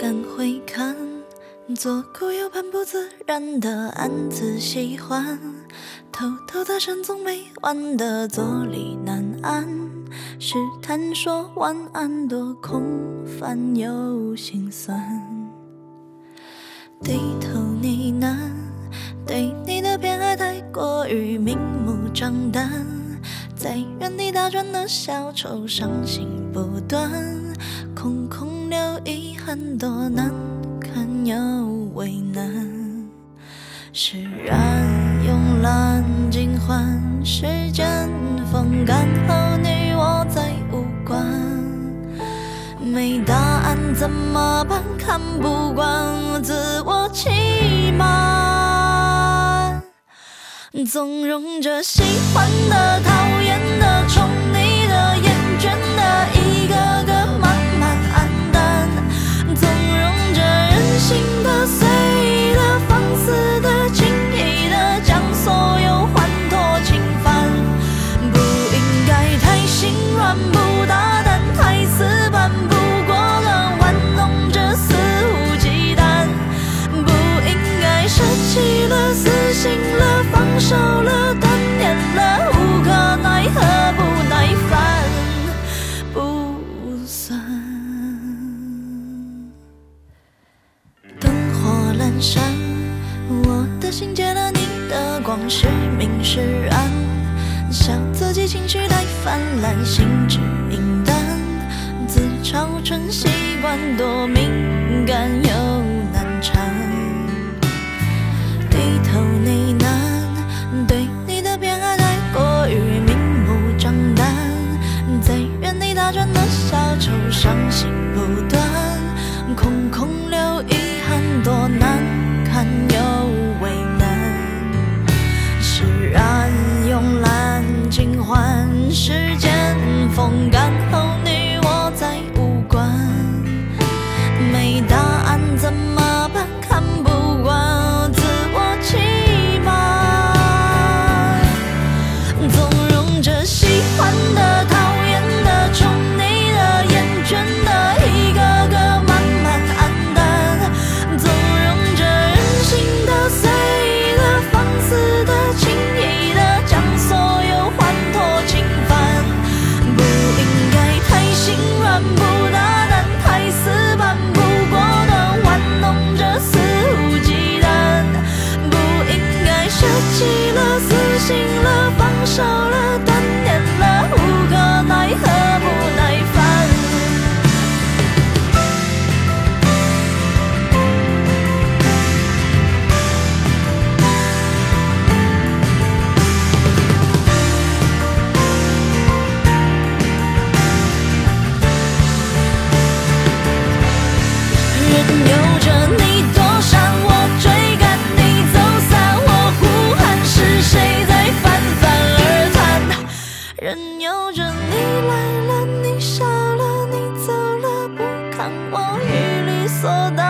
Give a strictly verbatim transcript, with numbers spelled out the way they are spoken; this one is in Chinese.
敢回看，左顾右盼不自然的暗自喜欢，偷偷的深总没完的坐立难安，试探说晚安多空泛又心酸，低头呢喃，对你的偏爱太过于明目张胆，在原地打转的小丑伤心不断，空空留遗憾多难堪又为难，释然慵懒尽欢，时间风干后你我再无关，没答案怎么办？看不惯自我欺瞒，纵容着喜欢的、讨厌的、宠你的、厌倦的，一个个慢慢黯淡，纵容着任性的、随意的、放肆的、轻易的，将所有欢脱侵犯，不应该太心软，不大胆，太死板，不过了玩弄着肆无忌惮，不应该舍弃了、死心了、放手了、断念了，无可奈何，不耐烦，不算。灯火阑珊，我的心借了你的光，是明是暗，笑自己情绪太泛滥，心智阴淡，自嘲成习惯，多敏感又难缠，低头呢喃，对你的偏爱太过于明目张胆，在原地打转的小丑伤心不断，空空留遗憾多难堪又为难，释然慵懒尽欢，时间风干后你我再无关，没答案怎么办？看不惯自我欺瞒，纵容着喜欢的、讨厌的、宠你的、厌倦的，一个个慢慢黯淡，纵容着任性的、随意的、放肆的、轻易的，将所有欢脱侵犯，不应该太心软，不大胆，太死板，不过的玩弄着肆无忌惮，不应该舍弃了、死心了、放手了、断念了，无可奈何，不耐烦。任由着你躲闪，我追赶你走散，我呼喊是谁在泛泛而谈，任由着你来了，你笑了，你走了，不看我与理所当